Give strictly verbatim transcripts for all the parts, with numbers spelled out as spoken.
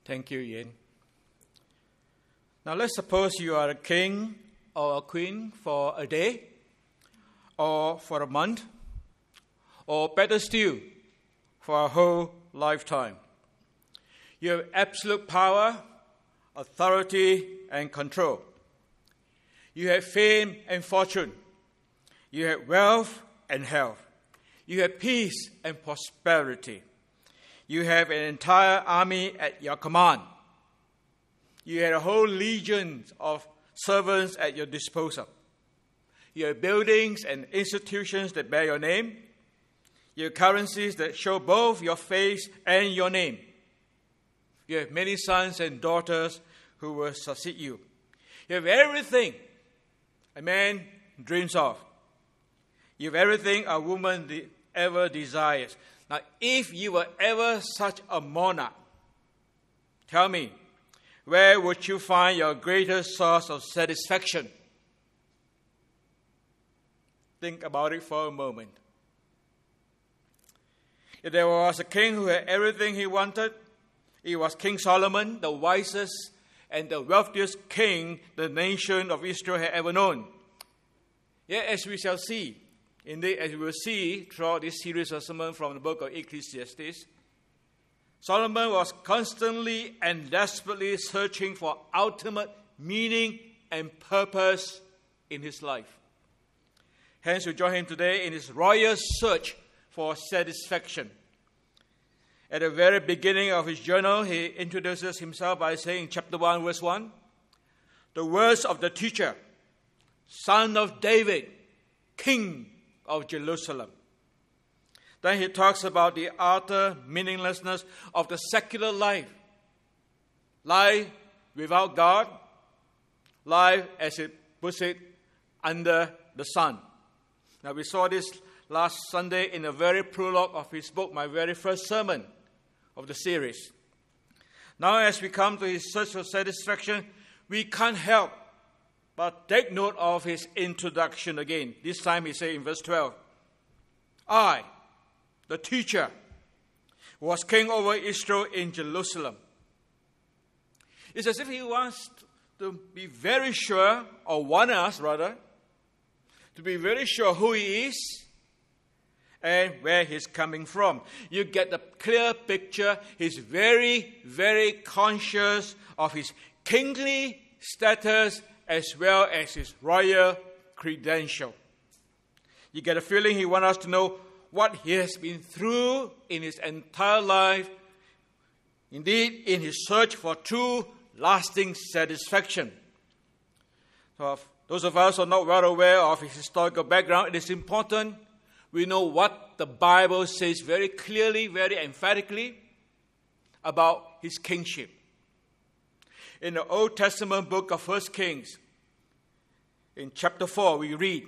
Thank you, Ian. Now let's suppose you are a king or a queen for a day, or for a month, or better still, for a whole lifetime. You have absolute power, authority, and control. You have fame and fortune. You have wealth and health. You have peace and prosperity. You have an entire army at your command. You have a whole legion of servants at your disposal. You have buildings and institutions that bear your name. You have currencies that show both your face and your name. You have many sons and daughters who will succeed you. You have everything a man dreams of. You have everything a woman de- ever desires. Now, if you were ever such a monarch, tell me, where would you find your greatest source of satisfaction? Think about it for a moment. If there was a king who had everything he wanted, it was King Solomon, the wisest and the wealthiest king the nation of Israel had ever known. Yet, as we shall see, indeed, as we will see throughout this series of sermons from the book of Ecclesiastes, Solomon was constantly and desperately searching for ultimate meaning and purpose in his life. Hence, we join him today in his royal search for satisfaction. At the very beginning of his journal, he introduces himself by saying in chapter one, verse one, "The words of the teacher, son of David, king of Jerusalem." Then he talks about the utter meaninglessness of the secular life. Life without God, life, as it puts it, under the sun. Now, we saw this last Sunday in the very prologue of his book, my very first sermon of the series. Now, as we come to his search for satisfaction, we can't help but take note of his introduction again. This time he says in verse twelve, "I, the teacher, was king over Israel in Jerusalem." It's as if he wants to be very sure, or want us rather, to be very sure who he is and where he's coming from. You get the clear picture. He's very, very conscious of his kingly status as well as his royal credential. You get a feeling he wants us to know what he has been through in his entire life, indeed in his search for true, lasting satisfaction. So, those of us who are not well aware of his historical background, it is important we know what the Bible says very clearly, very emphatically about his kingship. In the Old Testament book of First Kings, in chapter four, we read,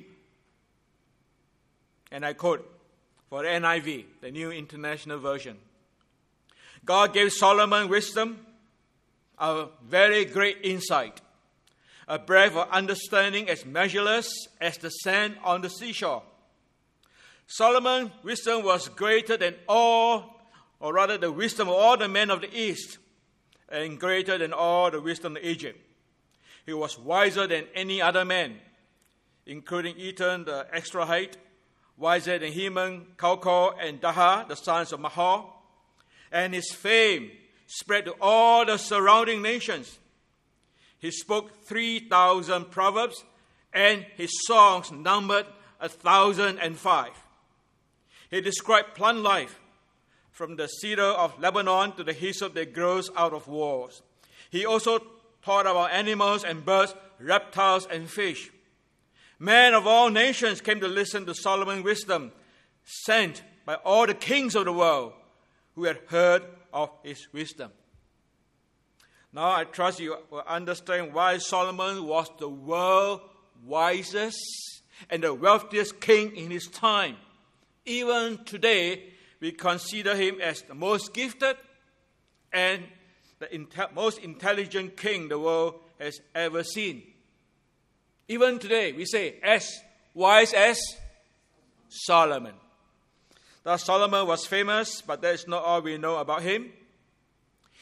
and I quote for the N I V, the New International Version, "God gave Solomon wisdom, a very great insight, a breadth of understanding as measureless as the sand on the seashore. Solomon's wisdom was greater than all, or rather the wisdom of all the men of the East, and greater than all the wisdom of Egypt. He was wiser than any other man, including Ethan the Extrahite, wiser than Heman, Calcol, and Daha, the sons of Mahal. And his fame spread to all the surrounding nations. He spoke three thousand proverbs, and his songs numbered a thousand and five. He described plant life, from the cedar of Lebanon to the hyssop that grows out of walls. He also taught about animals and birds, reptiles and fish. Men of all nations came to listen to Solomon's wisdom, sent by all the kings of the world who had heard of his wisdom." Now I trust you will understand why Solomon was the world's wisest and the wealthiest king in his time. Even today, we consider him as the most gifted and the inte- most intelligent king the world has ever seen. Even today, we say, as wise as Solomon. Thus, Solomon was famous, but that is not all we know about him.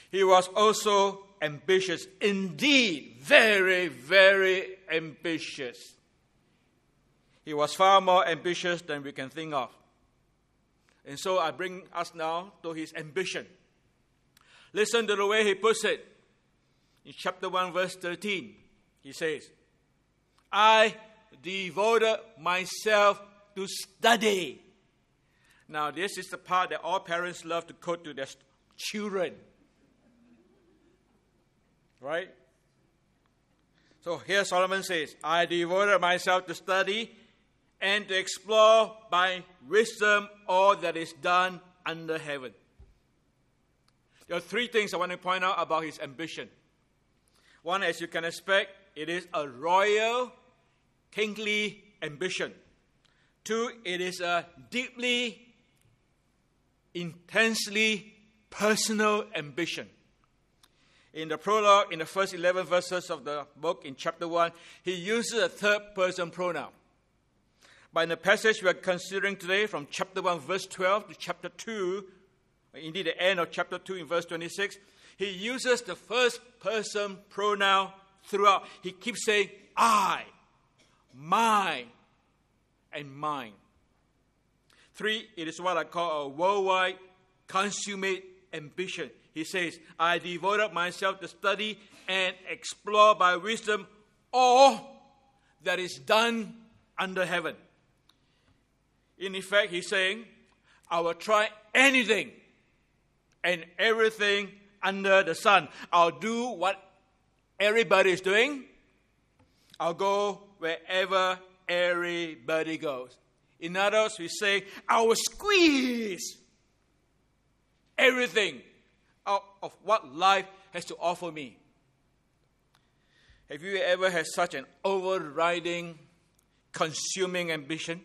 He was also ambitious. Indeed, very, very ambitious. He was far more ambitious than we can think of. And so I bring us now to his ambition. Listen to the way he puts it. In chapter one, verse thirteen, he says, I devoted myself to study. Now, this is the part that all parents love to quote to their children. Right? So here Solomon says, I devoted myself to study and to explore by wisdom all that is done under heaven. There are three things I want to point out about his ambition. One, as you can expect, it is a royal, kingly ambition. Two, it is a deeply, intensely personal ambition. In the prologue, in the first eleven verses of the book, in chapter one, he uses a third-person pronoun. But in the passage we are considering today, from chapter one, verse twelve to chapter two, indeed the end of chapter two in verse twenty-six, he uses the first-person pronoun throughout. He keeps saying, I, my, and mine. Three, it is what I call a worldwide, consummate ambition. He says, I devoted myself to study and explore by wisdom all that is done under heaven. In effect, he's saying, I will try anything and everything under the sun. I'll do what everybody is doing. I'll go wherever everybody goes. In other words, we say, I will squeeze everything out of what life has to offer me. Have you ever had such an overriding, consuming ambition?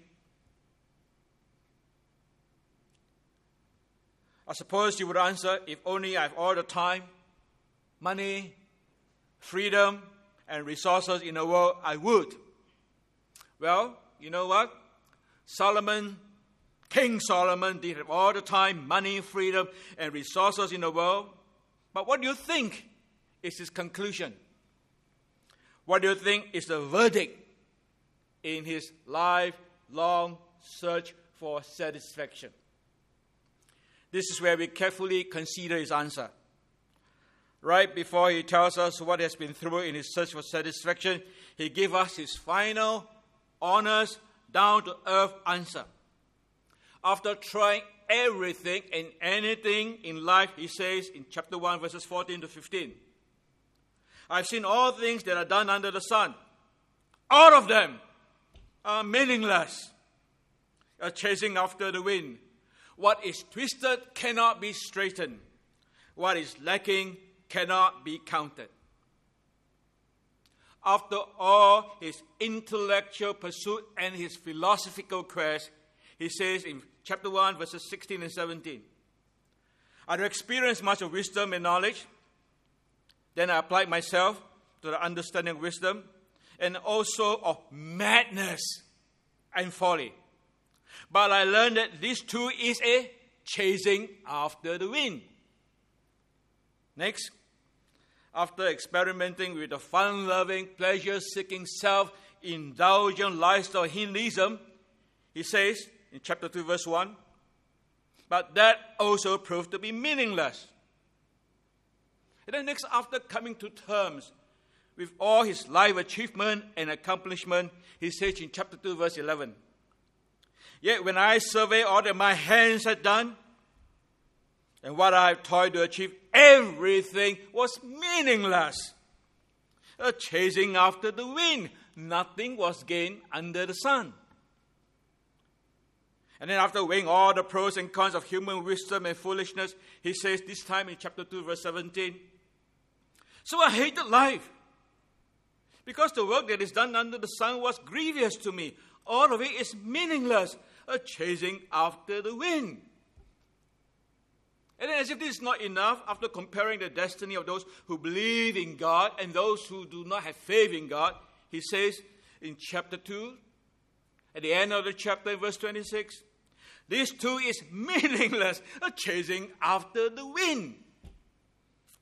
I suppose you would answer, if only I have all the time, money, freedom, and resources in the world, I would. Well, you know what? Solomon, King Solomon, did have all the time, money, freedom, and resources in the world. But what do you think is his conclusion? What do you think is the verdict in his lifelong search for satisfaction? This is where we carefully consider his answer. Right before he tells us what has been through in his search for satisfaction, he gives us his final, honest, down-to-earth answer. After trying everything and anything in life, he says in chapter one, verses fourteen to fifteen, I've seen all things that are done under the sun. All of them are meaningless, are chasing after the wind. What is twisted cannot be straightened. What is lacking cannot be counted. After all his intellectual pursuit and his philosophical quest, he says in chapter one, verses sixteen and seventeen, I have experienced much of wisdom and knowledge. Then I applied myself to the understanding of wisdom and also of madness and folly. But I learned that this too is a chasing after the wind. Next, after experimenting with the fun-loving, pleasure-seeking, self-indulgent lifestyle of hedonism, he says in chapter two, verse one, but that also proved to be meaningless. And then next, after coming to terms with all his life achievement and accomplishment, he says in chapter two, verse eleven, yet when I survey all that my hands had done, and what I have toiled to achieve, everything was meaningless. A chasing after the wind. Nothing was gained under the sun. And then after weighing all the pros and cons of human wisdom and foolishness, he says this time in chapter two, verse seventeen, so I hated life, because the work that is done under the sun was grievous to me. All of it is meaningless, a chasing after the wind. And then as if this is not enough, after comparing the destiny of those who believe in God and those who do not have faith in God, he says in chapter two, at the end of the chapter, verse twenty-six, this too is meaningless, a chasing after the wind.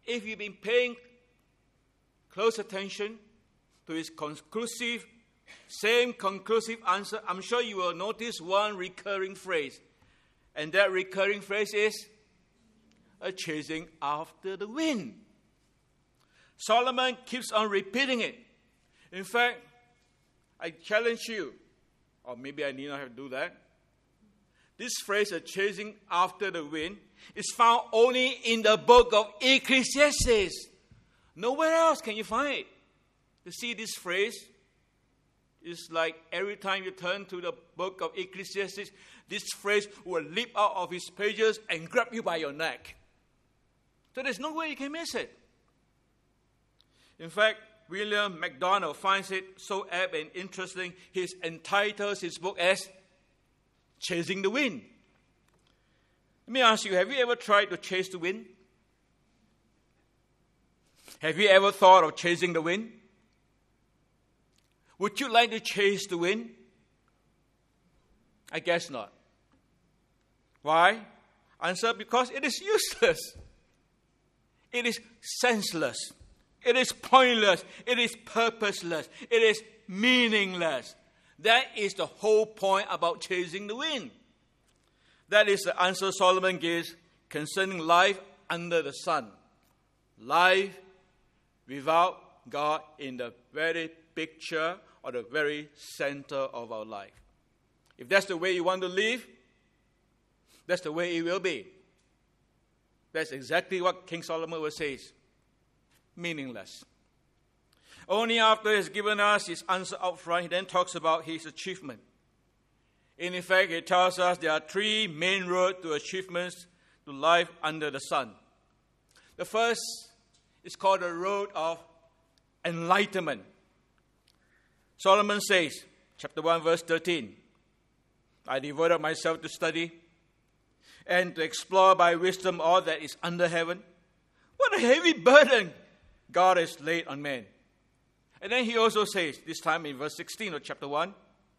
if you've been paying close attention to his conclusive, same conclusive answer, I'm sure you will notice one recurring phrase. And that recurring phrase is a chasing after the wind. Solomon keeps on repeating it. In fact, I challenge you, or maybe I need not have to do that. This phrase, a chasing after the wind, is found only in the book of Ecclesiastes. Nowhere else can you find it. You see, this phrase is like every time you turn to the book of Ecclesiastes, this phrase will leap out of his pages and grab you by your neck. So there's no way you can miss it. In fact, William MacDonald finds it so apt and interesting, he entitles his book as Chasing the Wind. Let me ask you, have you ever tried to chase the wind? Have you ever thought of chasing the wind? Would you like to chase the wind? I guess not. Why? Answer, because it is useless. It is senseless. It is pointless. It is purposeless. It is meaningless. That is the whole point about chasing the wind. That is the answer Solomon gives concerning life under the sun. Life without God in the very picture or the very center of our life. If that's the way you want to live, that's the way it will be. That's exactly what King Solomon will say. Meaningless. Only after he has given us his answer up front, he then talks about his achievement. In effect, he tells us there are three main roads to achievements to life under the sun. The first is called the road of enlightenment. Solomon says, chapter one, verse thirteen, I devoted myself to study and to explore by wisdom all that is under heaven. What a heavy burden God has laid on man. And then he also says, this time in verse sixteen of chapter one,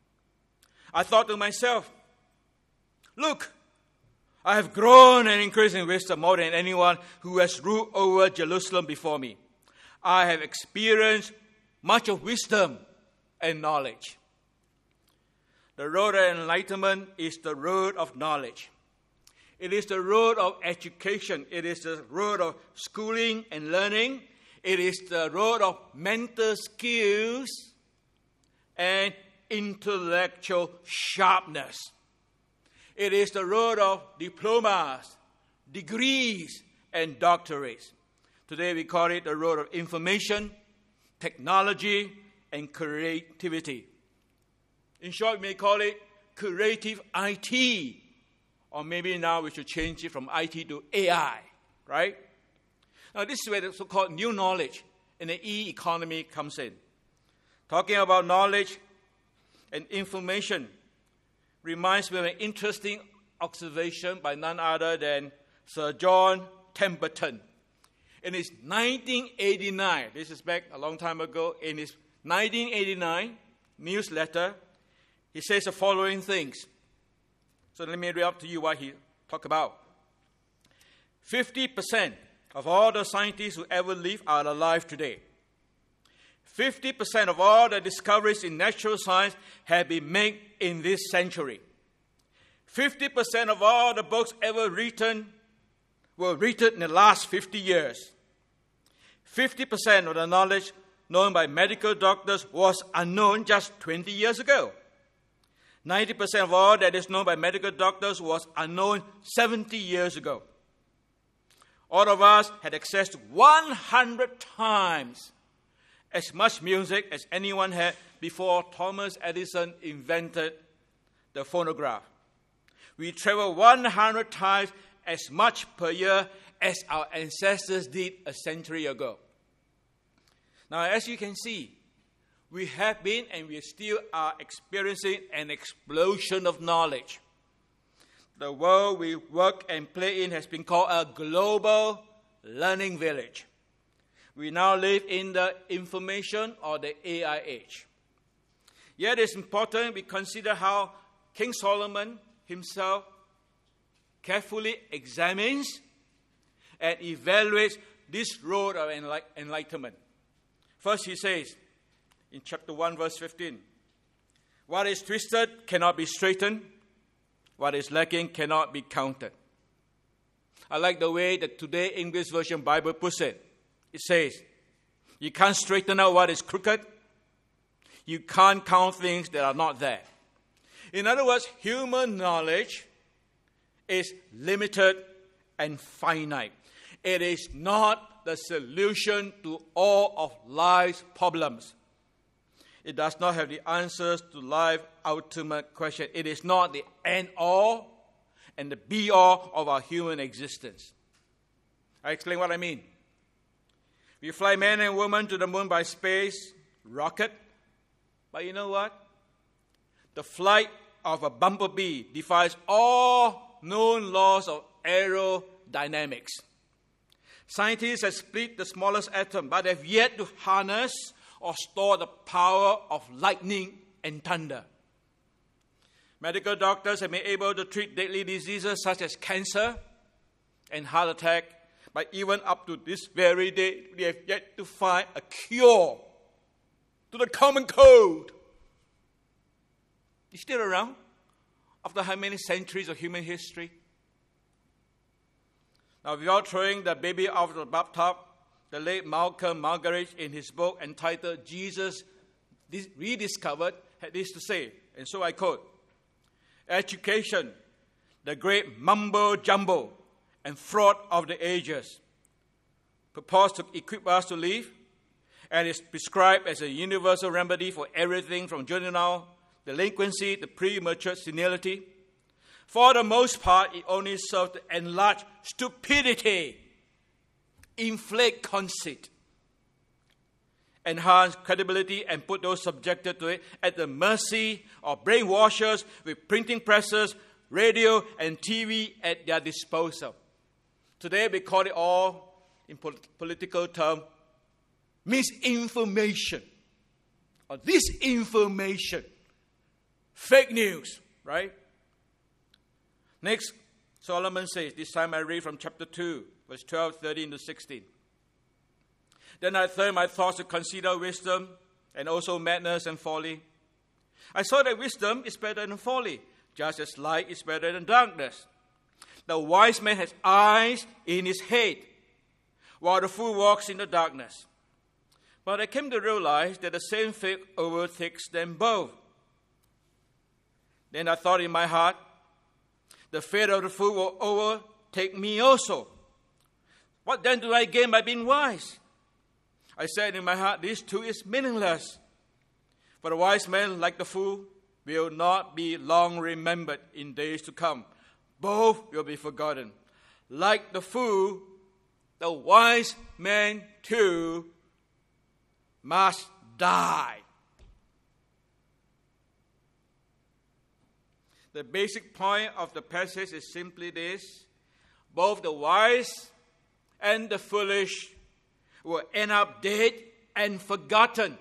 I thought to myself, look, I have grown and increased in wisdom more than anyone who has ruled over Jerusalem before me. I have experienced much of wisdom and knowledge. The road of enlightenment is the road of knowledge. It is the road of education. It is the road of schooling and learning. It is the road of mental skills and intellectual sharpness. It is the road of diplomas, degrees, and doctorates. Today we call it the road of information, technology, and creativity. In short, we may call it creative I T. Or maybe now we should change it from I T to A I, right? Now this is where the so-called new knowledge in the e-economy comes in. Talking about knowledge and information reminds me of an interesting observation by none other than Sir John Templeton. In his nineteen eighty-nine, this is back a long time ago, in his nineteen eighty-nine newsletter, he says the following things. So let me read up to you what he talked about. fifty percent of all the scientists who ever lived are alive today. fifty percent of all the discoveries in natural science have been made in this century. fifty percent of all the books ever written were written in the last fifty years. fifty percent of the knowledge known by medical doctors was unknown just twenty years ago. ninety percent of all that is known by medical doctors was unknown seventy years ago. All of us had access to one hundred times as much music as anyone had before Thomas Edison invented the phonograph. We travel one hundred times as much per year as our ancestors did a century ago. Now, as you can see, we have been and we still are experiencing an explosion of knowledge. The world we work and play in has been called a global learning village. We now live in the information or the A I age. Yet it's important we consider how King Solomon himself carefully examines and evaluates this road of enlightenment. First, he says in chapter one, verse fifteen, what is twisted cannot be straightened. What is lacking cannot be counted. I like the way that Today English Version Bible puts it. It says, you can't straighten out what is crooked. You can't count things that are not there. In other words, human knowledge is limited and finite. It is not the solution to all of life's problems. It does not have the answers to life's ultimate question. It is not the end-all and the be-all of our human existence. I explain what I mean. We fly men and women to the moon by space rocket. But you know what? The flight of a bumblebee defies all known laws of aerodynamics. Scientists have split the smallest atom, but have yet to harness or store the power of lightning and thunder. Medical doctors have been able to treat deadly diseases such as cancer and heart attack, but even up to this very day, we have yet to find a cure to the common cold. It's still around after how many centuries of human history? Now, without throwing the baby out of the bathtub, the late Malcolm Marguerite, in his book entitled Jesus Rediscovered, had this to say, and so I quote, education, the great mumbo-jumbo and fraud of the ages, purports to equip us to live, and is prescribed as a universal remedy for everything from juvenile delinquency to premature senility. For the most part, it only serves to enlarge stupidity, inflate conceit, enhance credibility, and put those subjected to it at the mercy of brainwashers with printing presses, radio, and T V at their disposal. Today, we call it all, in political terms, misinformation or disinformation, fake news, right? Next, Solomon says, this time I read from chapter two, verse twelve, thirteen to sixteen. Then I turned my thoughts to consider wisdom and also madness and folly. I saw that wisdom is better than folly, just as light is better than darkness. The wise man has eyes in his head, while the fool walks in the darkness. But I came to realize that the same fate overtakes them both. Then I thought in my heart, the fate of the fool will overtake me also. What then do I gain by being wise? I said in my heart, this too is meaningless. For the wise man, like the fool, will not be long remembered in days to come. Both will be forgotten. Like the fool, the wise man too must die. The basic point of the passage is simply this: both the wise and the foolish will end up dead and forgotten.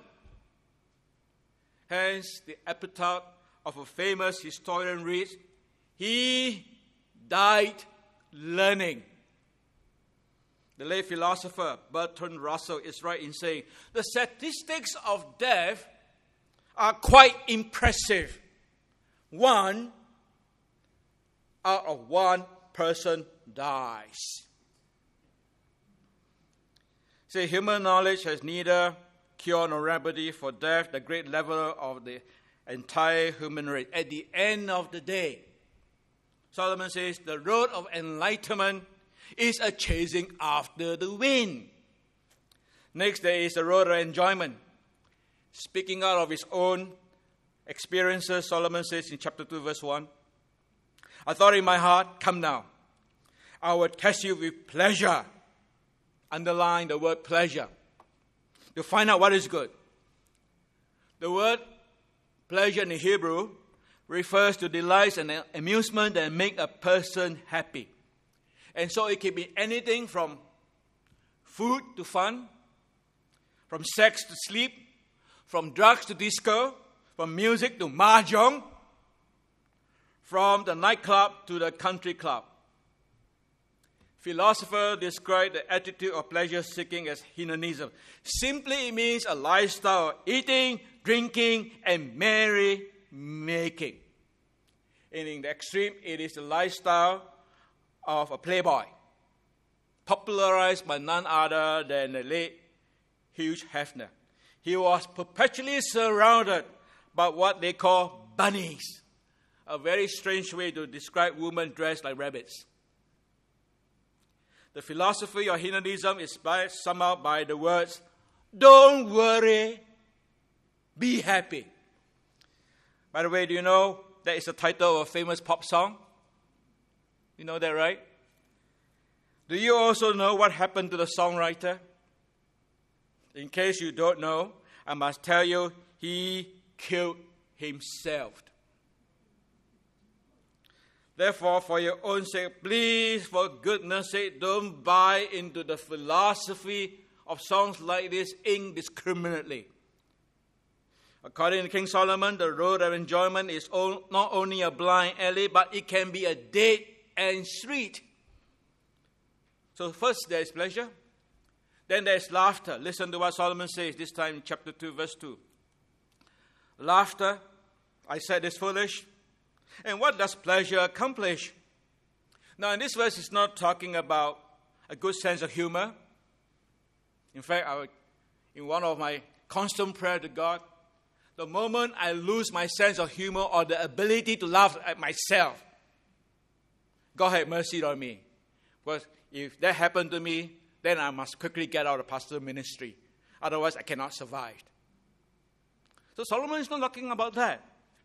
Hence, the epitaph of a famous historian reads, he died learning. The late philosopher Bertrand Russell is right in saying, the statistics of death are quite impressive. One out of one person dies. See, human knowledge has neither cure nor remedy for death, the great leveler of the entire human race. At the end of the day, Solomon says, the road of enlightenment is a chasing after the wind. Next, there is the road of enjoyment. Speaking out of his own experiences, Solomon says in chapter two, verse one, I thought in my heart, come now, I will test you with pleasure. Underline the word pleasure, to find out what is good. The word pleasure in Hebrew refers to delights and amusement that make a person happy. And so it can be anything from food to fun, from sex to sleep, from drugs to disco, from music to mahjong, from the nightclub to the country club. Philosophers describe the attitude of pleasure-seeking as hedonism. Simply, it means a lifestyle of eating, drinking, and merry-making. And in the extreme, it is the lifestyle of a playboy, popularized by none other than the late Hugh Hefner. He was perpetually surrounded by what they call bunnies, a very strange way to describe women dressed like rabbits. The philosophy of hedonism is summed up by the words, "Don't worry, be happy." By the way, do you know that is the title of a famous pop song? You know that, right? Do you also know what happened to the songwriter? In case you don't know, I must tell you, he killed himself. Therefore, for your own sake, please, for goodness sake, don't buy into the philosophy of songs like this indiscriminately. According to King Solomon, the road of enjoyment is not only a blind alley, but it can be a dead end street. So first there is pleasure, then there is laughter. Listen to what Solomon says this time in chapter two, verse two. Laughter, I said, is foolish. And what does pleasure accomplish? Now, in this verse, it's not talking about a good sense of humor. In fact, I, in one of my constant prayers to God, the moment I lose my sense of humor or the ability to laugh at myself, God have mercy on me. Because if that happened to me, then I must quickly get out of pastoral ministry. Otherwise, I cannot survive. So Solomon is not talking about that.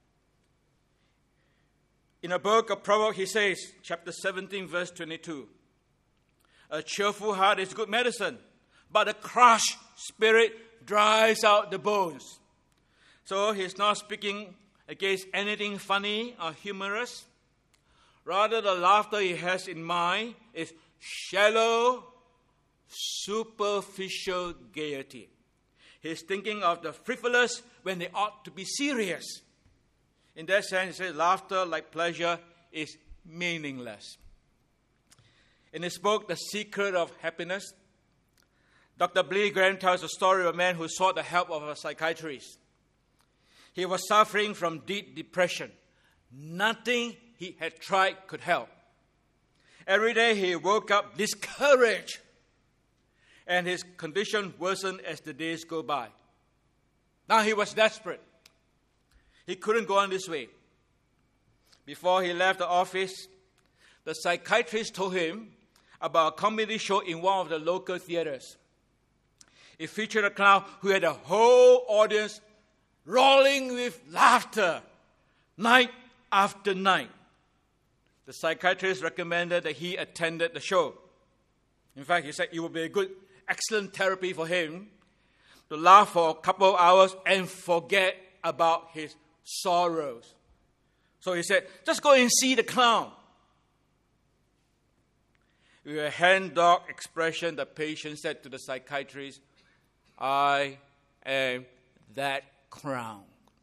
In a book of Proverbs, he says, chapter seventeen, verse twenty-two, "A cheerful heart is good medicine, but a crushed spirit dries out the bones." So he's not speaking against anything funny or humorous. Rather, the laughter he has in mind is shallow, superficial gaiety. He's thinking of the frivolous when they ought to be serious. In that sense, he says laughter, like pleasure, is meaningless. In his book, The Secret of Happiness, Doctor Billy Graham tells the story of a man who sought the help of a psychiatrist. He was suffering from deep depression. Nothing he had tried could help. Every day he woke up discouraged, and his condition worsened as the days go by. Now he was desperate. He couldn't go on this way. Before he left the office, the psychiatrist told him about a comedy show in one of the local theaters. It featured a clown who had a whole audience rolling with laughter night after night. The psychiatrist recommended that he attended the show. In fact, he said it would be a good, excellent therapy for him to laugh for a couple of hours and forget about his sorrows. So he said, just go and see the clown. With a hand-dog expression, the patient said to the psychiatrist, "I am that clown."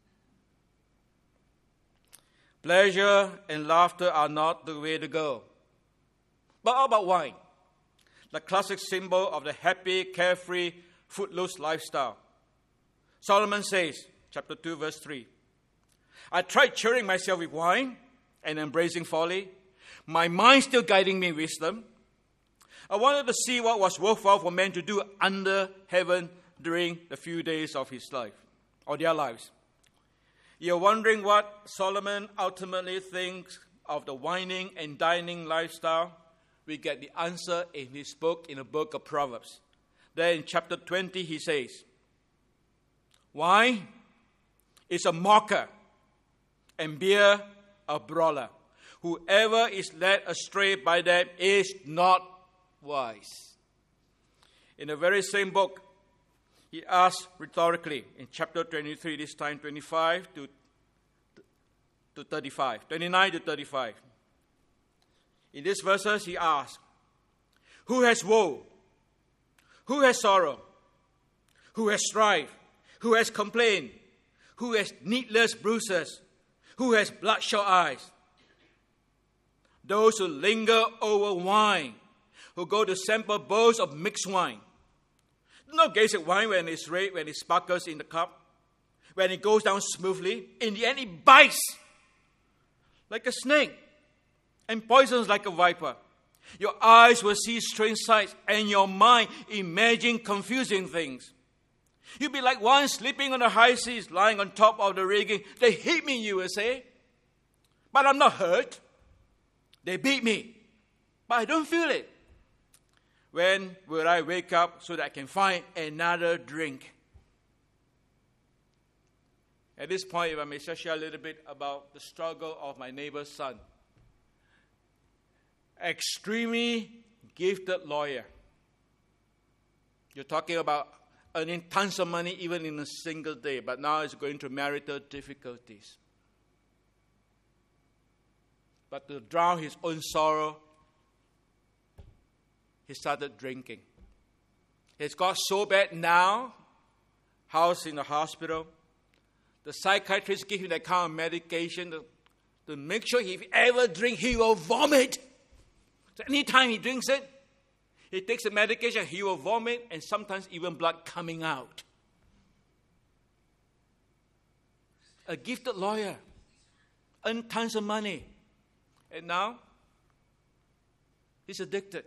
Pleasure and laughter are not the way to go. But how about wine? The classic symbol of the happy, carefree, footloose lifestyle. Solomon says, chapter two, verse three, "I tried cheering myself with wine and embracing folly, my mind still guiding me wisdom. I wanted to see what was worthwhile for men to do under heaven during the few days of his life, or their lives." You're wondering what Solomon ultimately thinks of the wining and dining lifestyle? We get the answer in his book, in the book of Proverbs. There in chapter twenty, he says, "Wine is a mocker, and beer a brawler. Whoever is led astray by them is not wise." In the very same book, he asks rhetorically in chapter twenty-three, this time twenty-five to, to thirty-five, twenty-nine to thirty-five. In these verses, he asks, "Who has woe? Who has sorrow? Who has strife? Who has complained? Who has needless bruises? Who has bloodshot eyes? Those who linger over wine, who go to sample bowls of mixed wine. Do not gaze at wine when it's red, when it sparkles in the cup, when it goes down smoothly. In the end, it bites like a snake and poisons like a viper. Your eyes will see strange sights, and your mind imagine confusing things. You'll be like one sleeping on the high seas, lying on top of the rigging. They hit me, you will say, but I'm not hurt. They beat me, but I don't feel it. When will I wake up so that I can find another drink? At this point, if I may just share a little bit about the struggle of my neighbor's son. Extremely gifted lawyer. You're talking about earning tons of money even in a single day, but now he's going through marital difficulties. But to drown his own sorrow, he started drinking. It's got so bad now, housed in the hospital. The psychiatrist give him that kind of medication to, to make sure if he ever drinks, he will vomit. So anytime he drinks it, he takes the medication, he will vomit, and sometimes even blood coming out. A gifted lawyer, earned tons of money. And now, he's addicted.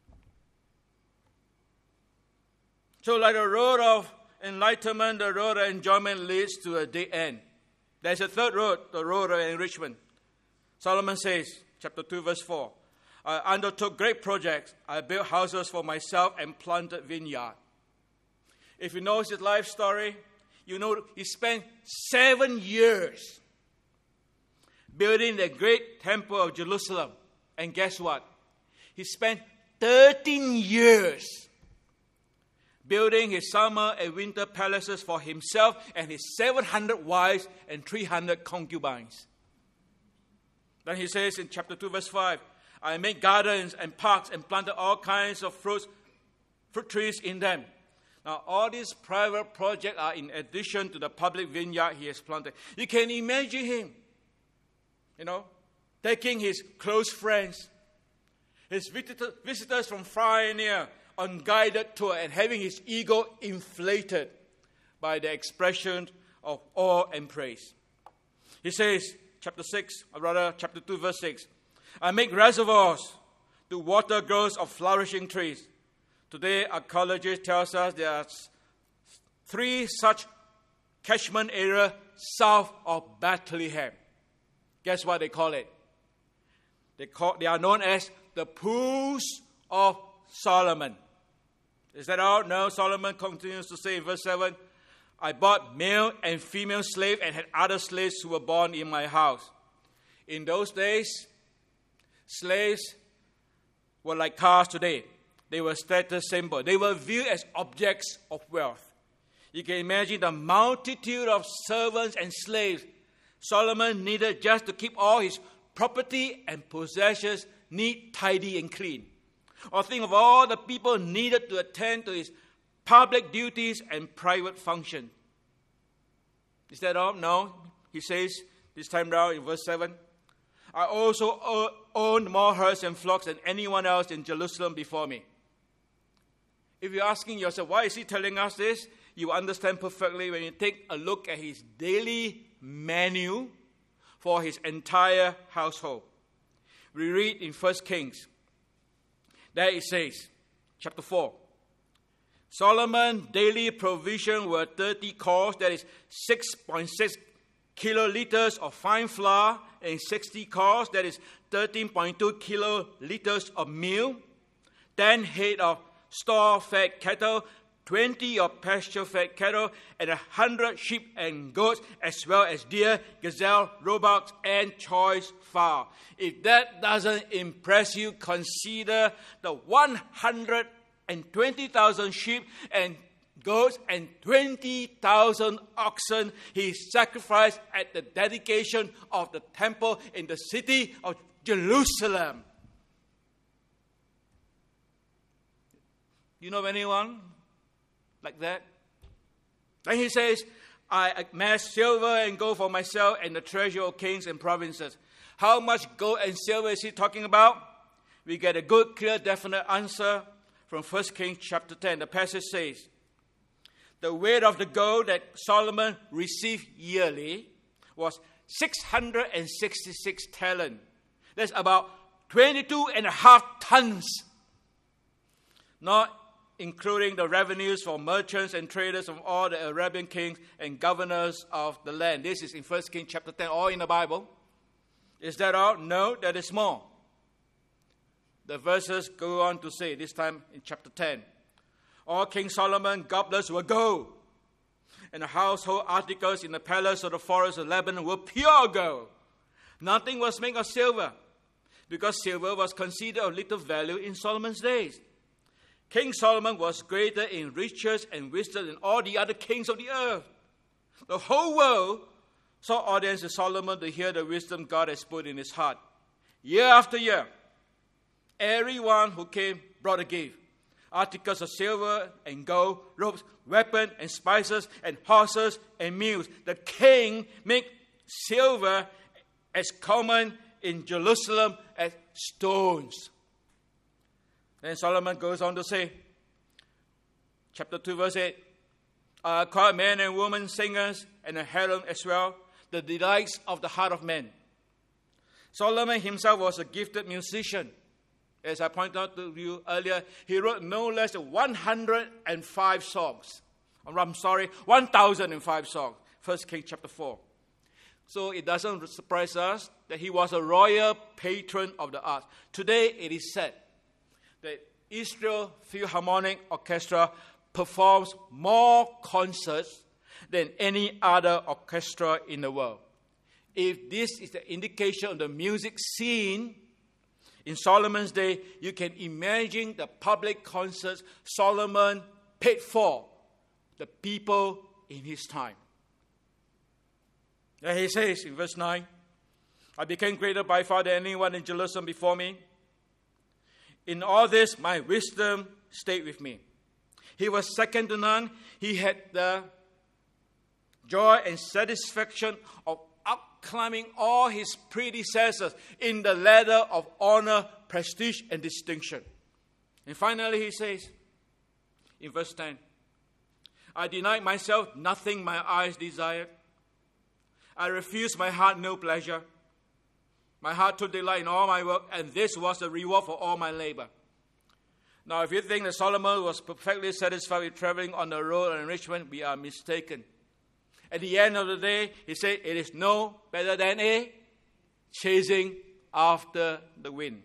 So like the road of enlightenment, the road of enjoyment leads to a dead end. There's a third road, the road of enrichment. Solomon says, chapter two, verse four, I undertook great projects. I built houses for myself and planted vineyard. If you know his life story, you know he spent seven years building the great temple of Jerusalem. And guess what? He spent thirteen years building his summer and winter palaces for himself and his seven hundred wives and three hundred concubines. Then he says in chapter two, verse five, I made gardens and parks and planted all kinds of fruits, fruit trees in them. Now, all these private projects are in addition to the public vineyard he has planted. You can imagine him, you know, taking his close friends, his visitor, visitors from far and near on guided tour and having his ego inflated by the expression of awe and praise. He says, chapter six, or rather chapter two, verse six, I make reservoirs to water groves of flourishing trees. Today, archaeologists tell us there are three such catchment areas south of Bethlehem. Guess what they call it? They, call, they are known as the Pools of Solomon. Is that all? No, Solomon continues to say in verse seven, I bought male and female slaves and had other slaves who were born in my house. In those days, slaves were like cars today. They were status symbol. They were viewed as objects of wealth. You can imagine the multitude of servants and slaves Solomon needed just to keep all his property and possessions neat, tidy, and clean. Or think of all the people needed to attend to his public duties and private functions. Is that all? No. He says this time round in verse seven, I also owned more herds and flocks than anyone else in Jerusalem before me. If you're asking yourself, why is he telling us this? You understand perfectly when you take a look at his daily menu for his entire household. We read in First Kings. There it says, chapter four, Solomon's daily provision were thirty cors, that is six point six kiloliters of fine flour, and sixty cors, that is thirteen point two kiloliters of meal, ten head of store-fed cattle, twenty of pasture-fed cattle, and a hundred sheep and goats, as well as deer, gazelle, roebucks, and choice fowl. If that doesn't impress you, consider the one hundred twenty thousand sheep and goats and twenty thousand oxen he sacrificed at the dedication of the temple in the city of Jerusalem. You know anyone like that? Then he says, I amassed silver and gold for myself and the treasure of kings and provinces. How much gold and silver is he talking about? we get a good, clear, definite answer from First Kings chapter ten. The passage says, the weight of the gold that Solomon received yearly was six hundred sixty-six talents. That's about twenty-two and a half tons. Not including the revenues for merchants and traders from all the Arabian kings and governors of the land. This is in First Kings chapter ten, all in the Bible. Is that all? No, that is more. The verses go on to say, this time in chapter ten, all King Solomon goblets were gold, and the household articles in the palace of the forest of Lebanon were pure gold. Nothing was made of silver, because silver was considered of little value in Solomon's days. King Solomon was greater in riches and wisdom than all the other kings of the earth. The whole world saw audience to Solomon to hear the wisdom God has put in his heart. Year after year, everyone who came brought a gift. Articles of silver and gold, ropes, weapons and spices, and horses and mules. The king made silver as common in Jerusalem as stones. Then Solomon goes on to say, chapter two, verse eight, I called men and women singers and a harem as well, the delights of the heart of men. Solomon himself was a gifted musician. As I pointed out to you earlier, he wrote no less than one hundred five songs. I'm sorry, one thousand five songs. First Kings chapter four. So it doesn't surprise us that he was a royal patron of the arts. Today it is said that Israel Philharmonic Orchestra performs more concerts than any other orchestra in the world. If this is the indication of the music scene in Solomon's day, you can imagine the public concerts Solomon paid for the people in his time. Then he says in verse nine, I became greater by far than anyone in Jerusalem before me. In all this, my wisdom stayed with me. He was second to none. He had the joy and satisfaction of outclimbing all his predecessors in the ladder of honor, prestige, and distinction. And finally, he says in verse ten, I denied myself nothing my eyes desired. I refused my heart no pleasure. My heart took delight in all my work, and this was the reward for all my labor. Now, if you think that Solomon was perfectly satisfied with traveling on the road and enrichment, we are mistaken. At the end of the day, he said, it is no better than a chasing after the wind.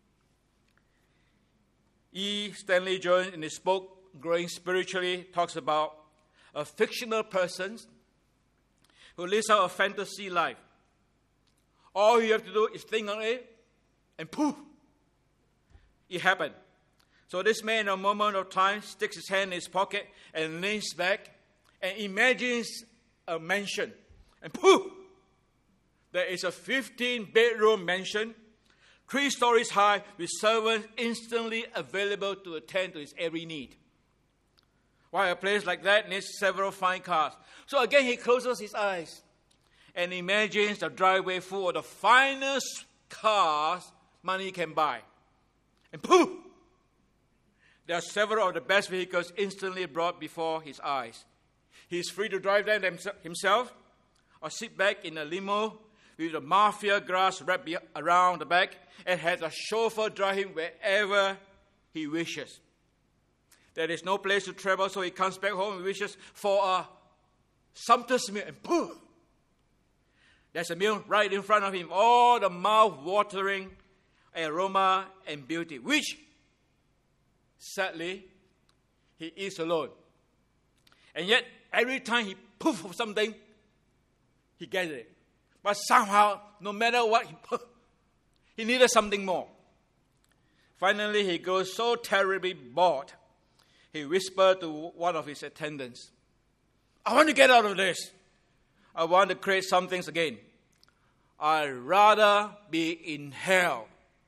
E. Stanley Jones, in his book, Growing Spiritually, talks about a fictional person who lives out a fantasy life. All you have to do is think on it, and poof, it happened. So this man, in a moment of time, sticks his hand in his pocket and leans back and imagines a mansion. And poof, there is a fifteen-bedroom mansion, three stories high, with servants instantly available to attend to his every need. While a place like that needs several fine cars. So again, he closes his eyes and imagines the driveway full of the finest cars money can buy. And poof! There are several of the best vehicles instantly brought before his eyes. He is free to drive them himself or sit back in a limo with the mafia grass wrapped around the back and has a chauffeur drive him wherever he wishes. There is no place to travel, so he comes back home and wishes for a sumptuous meal, and poof! There's a meal right in front of him, all the mouth-watering aroma and beauty, which, sadly, he eats alone. And yet, every time he poof of something, he gets it. But somehow, no matter what, he poof, he needed something more. Finally, he grows so terribly bored, he whispered to one of his attendants, I want to get out of this. I want to create some things again. I'd rather be in hell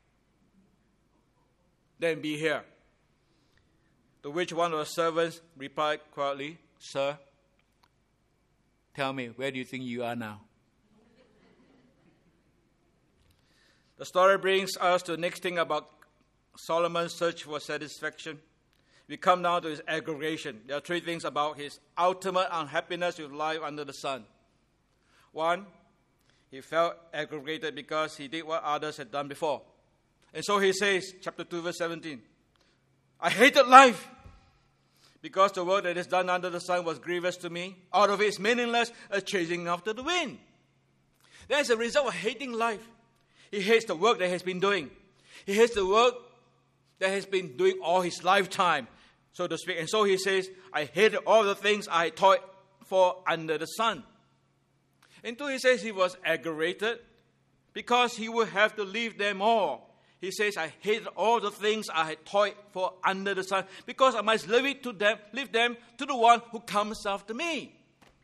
than be here. To which one of the servants replied quietly, Sir, tell me, where do you think you are now? The story brings us to the next thing about Solomon's search for satisfaction, we come now to his aggravation. There are three things about his ultimate unhappiness with life under the sun. One, he felt aggravated because he did what others had done before. And so he says, chapter two, verse seventeen, I hated life because the work that is done under the sun was grievous to me. Out of it is meaningless, a chasing after the wind. That is a result of hating life. He hates the work that he has been doing. He hates the work that he has been doing all his lifetime, so to speak. And so he says, I hated all the things I toiled for under the sun. And two, he says he was aggravated because he would have to leave them all. He says, I hated all the things I had toiled for under the sun because I must leave it to them, leave them to the one who comes after me.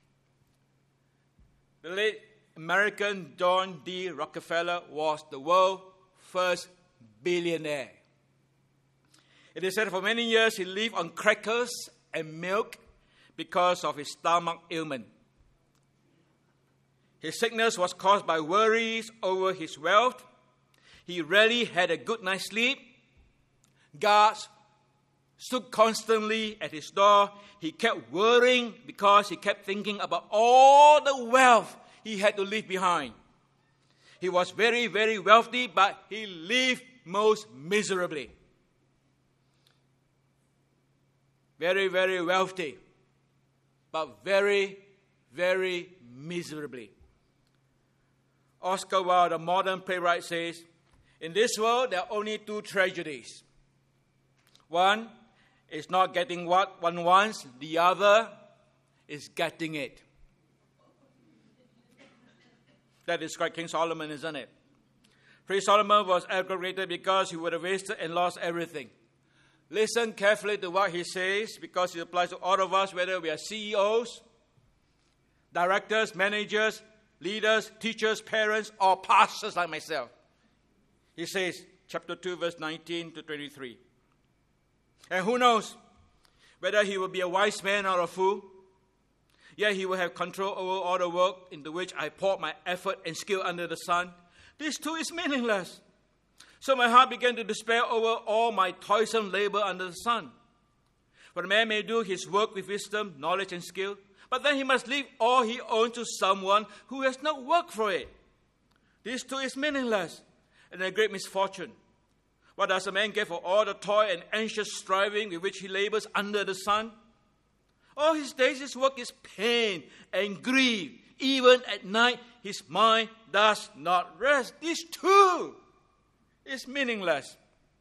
The late American John D. Rockefeller was the world's first billionaire. It is said for many years he lived on crackers and milk because of his stomach ailment. His sickness was caused by worries over his wealth. He rarely had a good night's sleep. Guards stood constantly at his door. He kept worrying because he kept thinking about all the wealth he had to leave behind. He was very, very wealthy, but he lived most miserably. Very, very wealthy, but very, very miserably. Oscar Wilde, a modern playwright, says, in this world, there are only two tragedies. One is not getting what one wants. The other is getting it. That describes King Solomon, isn't it? Prince Solomon was aggravated because he would have wasted and lost everything. Listen carefully to what he says because it applies to all of us, whether we are C E Os, directors, managers, leaders, teachers, parents, or pastors like myself. He says, chapter two, verse nineteen to twenty-three. And who knows whether he will be a wise man or a fool? Yet he will have control over all the work into which I poured my effort and skill under the sun. This too is meaningless. So my heart began to despair over all my toilsome labor under the sun. For a man may do his work with wisdom, knowledge, and skill, but then he must leave all he owns to someone who has not worked for it. This too is meaningless and a great misfortune. What does a man get for all the toil and anxious striving with which he labors under the sun? All his days his work is pain and grief. Even at night his mind does not rest. This too is meaningless.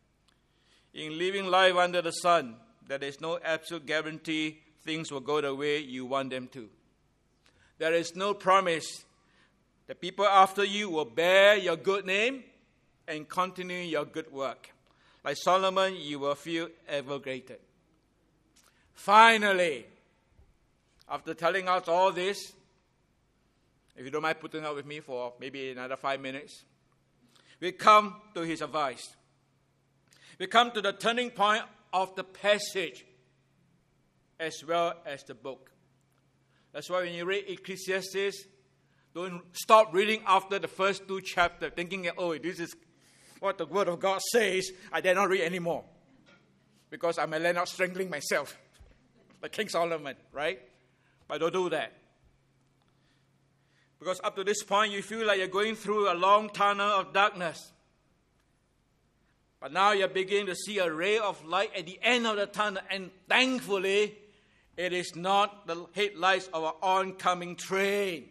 In living life under the sun, there is no absolute guarantee things will go the way you want them to. There is no promise that people after you will bear your good name and continue your good work. Like Solomon, you will feel aggravated. Finally, after telling us all this, if you don't mind putting up with me for maybe another five minutes, we come to his advice. We come to the turning point of the passage as well as the book. That's why when you read Ecclesiastes, don't stop reading after the first two chapters, thinking that, oh, this is what the Word of God says. I dare not read anymore because I may end up strangling myself, like King Solomon, right? But don't do that. Because up to this point, you feel like you're going through a long tunnel of darkness. But now you're beginning to see a ray of light at the end of the tunnel. And thankfully, it is not the headlights of an oncoming train.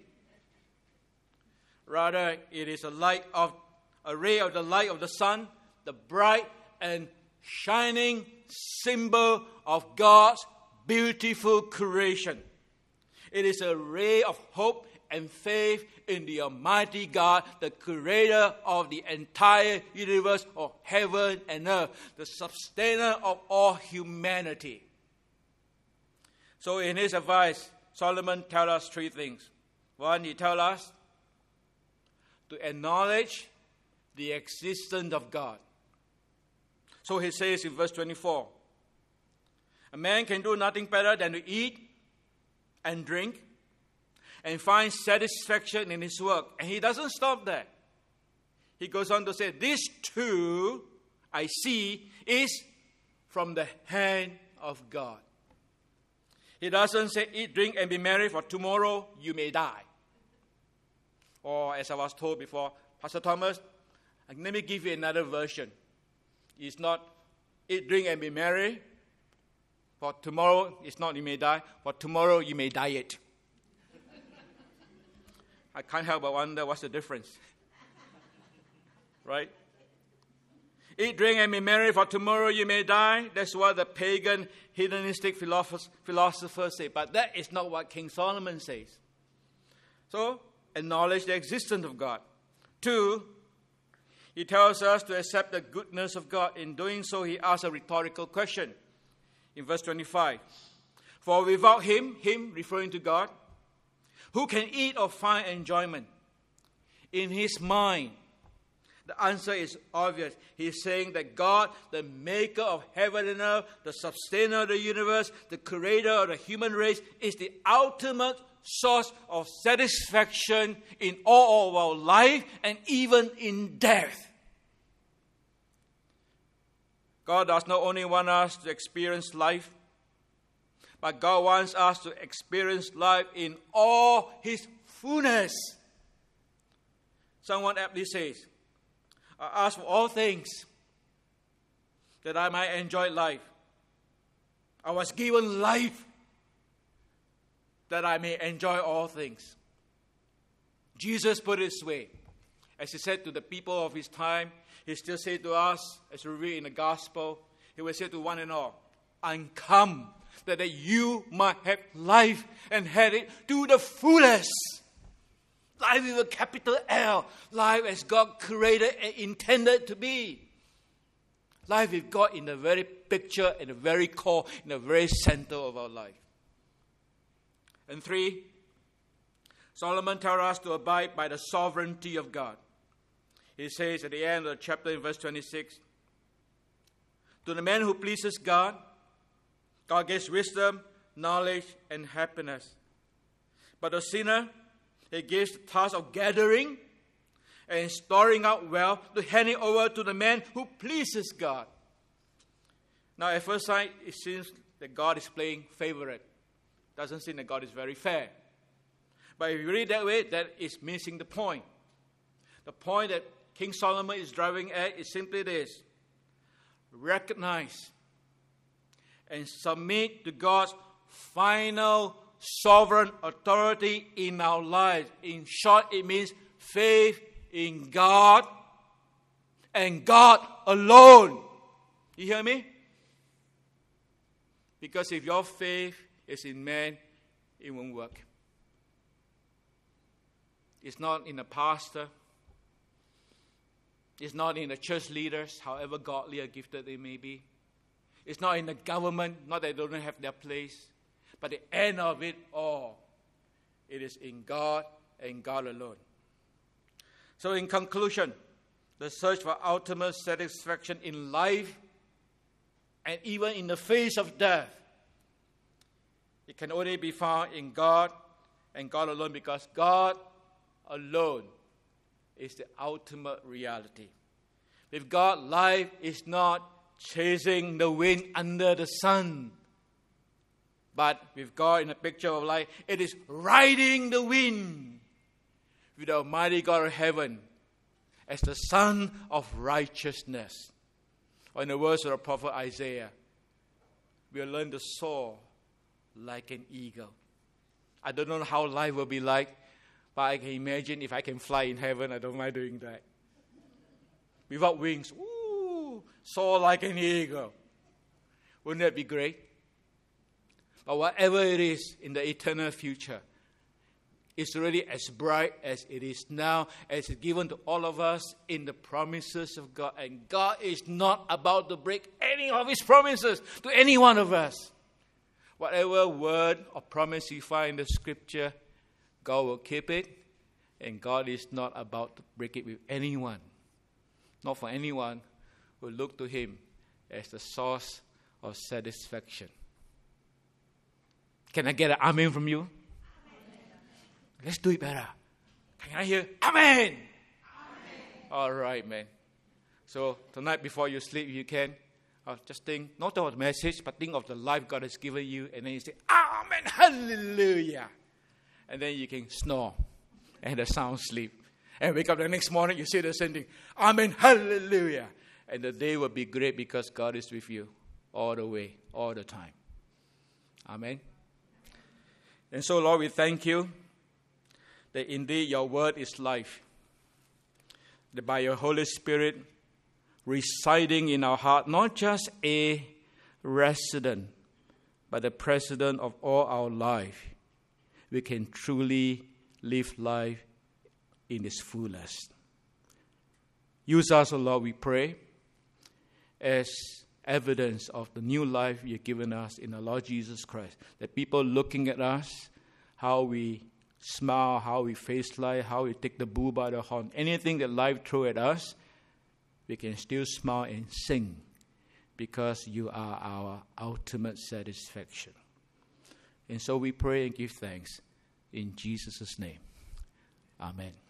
Rather, it is a light of a ray of the light of the sun, the bright and shining symbol of God's beautiful creation. It is a ray of hope and faith in the Almighty God, the creator of the entire universe of heaven and earth, the sustainer of all humanity. So in his advice, Solomon tells us three things. One, he tells us to acknowledge the existence of God. So he says in verse twenty-four, a man can do nothing better than to eat and drink and find satisfaction in his work. And he doesn't stop there. He goes on to say, this too I see is from the hand of God. He doesn't say, eat, drink, and be merry, for tomorrow you may die. Or as I was told before, Pastor Thomas, let me give you another version. It's not eat, drink, and be merry. For tomorrow, it's not you may die. For tomorrow, you may diet. I can't help but wonder what's the difference. Right? Eat, drink, and be merry, for tomorrow you may die. That's what the pagan, hedonistic philosophers, philosophers say. But that is not what King Solomon says. So, acknowledge the existence of God. Two, he tells us to accept the goodness of God. In doing so, he asks a rhetorical question. In verse twenty-five, for without him, him referring to God, who can eat or find enjoyment? In his mind, the answer is obvious. He's saying that God, the maker of heaven and earth, the sustainer of the universe, the creator of the human race, is the ultimate source of satisfaction in all of our life and even in death. God does not only want us to experience life, but God wants us to experience life in all His fullness. Someone aptly says, I ask for all things that I might enjoy life. I was given life that I may enjoy all things. Jesus put it this way. As He said to the people of His time, He still said to us, as we read in the Gospel, He will say to one and all, I'm come that you might have life and have it to the fullest. Life with a capital L. Life as God created and intended to be. Life with God in the very picture, in the very core, in the very center of our life. And three, Solomon tells us to abide by the sovereignty of God. He says at the end of the chapter in verse twenty-six, to the man who pleases God, God gives wisdom, knowledge, and happiness. But the sinner, He gives the task of gathering and storing up wealth to hand it over to the man who pleases God. Now, at first sight, it seems that God is playing favorite. Doesn't seem that God is very fair. But if you read that way, that is missing the point. The point that King Solomon is driving at is simply this. Recognize and submit to God's final sovereign authority in our lives. In short, it means faith in God and God alone. You hear me? Because if your faith is in man, it won't work. It's not in a pastor. It's not in the church leaders, however godly or gifted they may be. It's not in the government, not that they don't have their place. But the end of it all, it is in God and God alone. So in conclusion, the search for ultimate satisfaction in life and even in the face of death, it can only be found in God and God alone, because God alone is the ultimate reality. With God, life is not chasing the wind under the sun. But with God in the picture of life, it is riding the wind with the Almighty God of heaven as the Son of righteousness. Or in the words of the prophet Isaiah, we'll learn to soar like an eagle. I don't know how life will be like, but I can imagine if I can fly in heaven, I don't mind doing that. Without wings, ooh, soar like an eagle. Wouldn't that be great? But whatever it is in the eternal future, it's really as bright as it is now, as it's given to all of us in the promises of God. And God is not about to break any of His promises to any one of us. Whatever word or promise you find in the Scripture, God will keep it. And God is not about to break it with anyone. Not for anyone who look to Him as the source of satisfaction. Can I get an amen from you? Amen. Let's do it better. Can I hear amen? Amen. All right, man. So tonight before you sleep, you can uh, just think, not of the message, but think of the life God has given you. And then you say, Amen, hallelujah. And then you can snore and the sound sleep. And wake up the next morning, you say the same thing. Amen, hallelujah. And the day will be great because God is with you all the way, all the time. Amen. And so, Lord, we thank you that indeed your word is life. That by your Holy Spirit residing in our heart, not just a resident, but the president of all our life, we can truly live life in its fullest. Use us, O Lord, we pray, as evidence of the new life you've given us in the Lord Jesus Christ. That people looking at us, how we smile, how we face life, how we take the bull by the horn, anything that life throws at us, we can still smile and sing because you are our ultimate satisfaction. And so we pray and give thanks in Jesus' name. Amen.